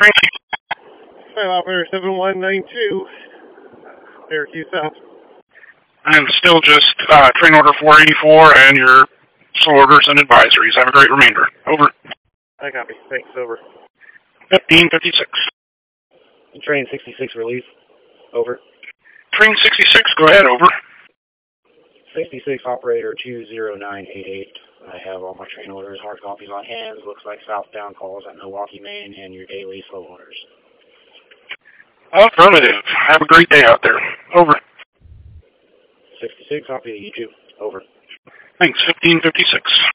File operator 7192, Syracuse South. And still just train order 484 and your full orders and advisories. Have a great remainder. Over. I copy. Thanks. Over. 1556. Train 66 release. Over. Train 66, go ahead. Over. 66 operator 20988. I have all my train orders, hard copies on hand. Looks like southbound calls at Milwaukee, Maine, and your daily slow orders. Affirmative. Have a great day out there. Over. 66, copy to you too. Over. Thanks. 1556.